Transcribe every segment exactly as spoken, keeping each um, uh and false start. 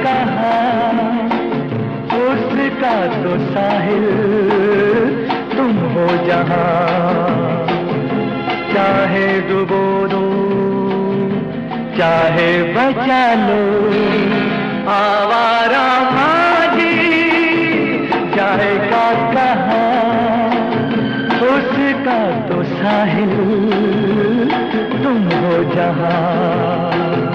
कहाँ, उसका तो साहिल तुम हो जहाँ। चाहे डुबो दो चाहे बचा लो, आवारा माझी जाएगा कहाँ, उसका तो साहिल तुम हो जहाँ।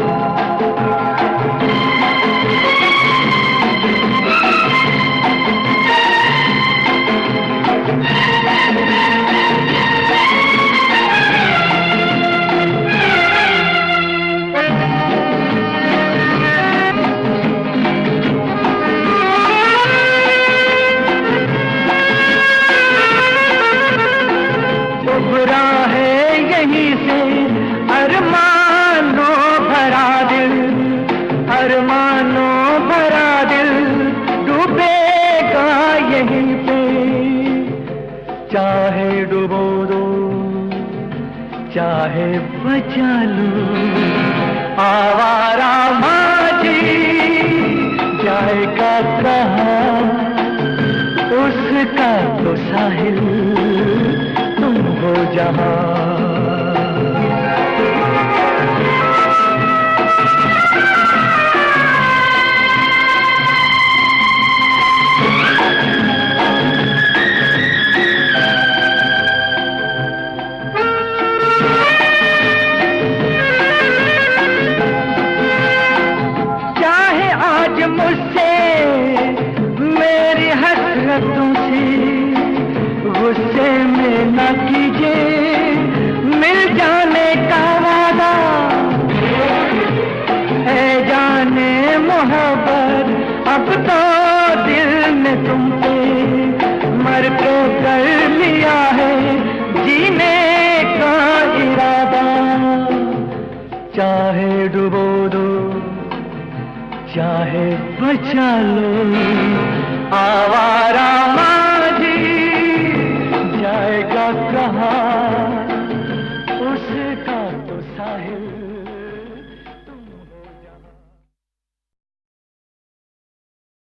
उभरा है यहीं से अरमानों भरा दिल, अरमानों भरा दिल डूबेगा यहीं पे। चाहे डुबो दो चाहे बचा लो, आवारा माझी जाएगा कहाँ, उसका तो साहिल तुम हो जहाँ। चाहे आज मुझसे मेरी हसरतों से गुस्से में न कीजिए, मिल जाने का वादा है जाने मोहब्बत, अब तो दिल ने तुम पे मर के कर लिया है जीने का इरादा। चाहे डुबो दो चाहे बचा लो, आवारा